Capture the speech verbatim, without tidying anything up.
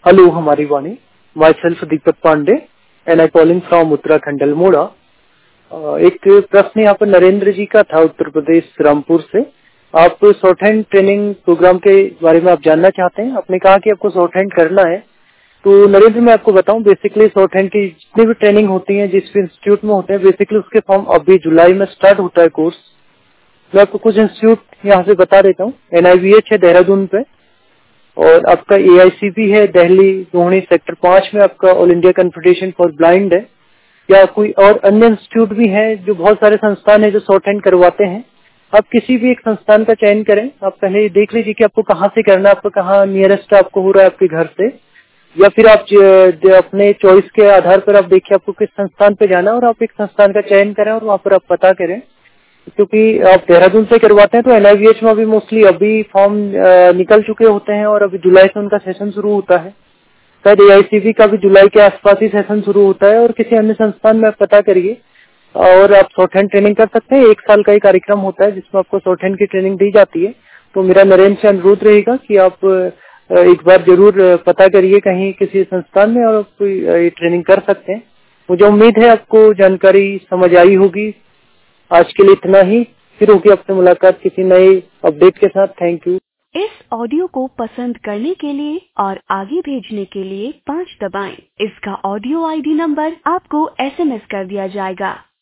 Hello, हमारी वाणी. Myself Deepak Pandey and I calling from Uttarakhand Almora. एक प्रश्न यहाँ पर नरेंद्र जी का था उत्तर प्रदेश रामपुर से. आप शॉर्ट हैंड ट्रेनिंग प्रोग्राम के बारे में आप जानना चाहते हैं. आपने कहा कि आपको शॉर्ट हैंड करना है. तो नरेंद्र मैं आपको बताऊं, बेसिकली शॉर्ट हैंड की जितनी भी ट्रेनिंग होती है जिस भी इंस्टीट्यूट में होते हैं, बेसिकली उसके फॉर्म अभी जुलाई में स्टार्ट होता है कोर्स. मैं आपको कुछ इंस्टीट्यूट यहाँ से बता देता हूँ. एन आई वी एच है देहरादून पे, और आपका ए आई सी पी है दिल्ली रोहिणी सेक्टर पांच में. आपका all India confederation for blind है, या कोई और अन्य इंस्टीट्यूट भी है. जो बहुत सारे संस्थान है जो शॉर्ट हैंड करवाते हैं. आप किसी भी एक संस्थान का चयन करें. आप पहले देख लीजिए कि आपको कहाँ से करना है, आपको कहाँ नियरेस्ट आपको हो रहा है आपके घर से, या फिर आप ज, अपने चॉइस के आधार पर आप देखिए आपको किस संस्थान पे जाना है और आप एक संस्थान का चयन करें और वहाँ पर आप पता करें. क्योंकि आप देहरादून से करवाते हैं तो एन आई वी एच में अभी मोस्टली अभी फॉर्म निकल चुके होते हैं और अभी जुलाई से उनका सेशन शुरू होता है. शायद ए आई सी पी का भी जुलाई के आसपास ही सेशन शुरू होता है. और किसी अन्य संस्थान में आप पता करिए और आप शॉर्ट हैंड ट्रेनिंग कर सकते हैं. एक साल का ही कार्यक्रम होता है जिसमें आपको शॉर्ट हैंड की ट्रेनिंग दी जाती है. तो मेरा नरेंद्र से अनुरोध रहेगा कि आप एक बार जरूर पता करिए कहीं किसी संस्थान में और आप ये ट्रेनिंग कर सकते हैं. मुझे उम्मीद है आपको जानकारी समझ आई होगी. आज के लिए इतना ही. फिर होगी आपसे मुलाकात किसी नए अपडेट के साथ. Thank you. इस ऑडियो को पसंद करने के लिए और आगे भेजने के लिए पाँच दबाएं. इसका ऑडियो आई डी नंबर आपको एस एम एस कर दिया जाएगा.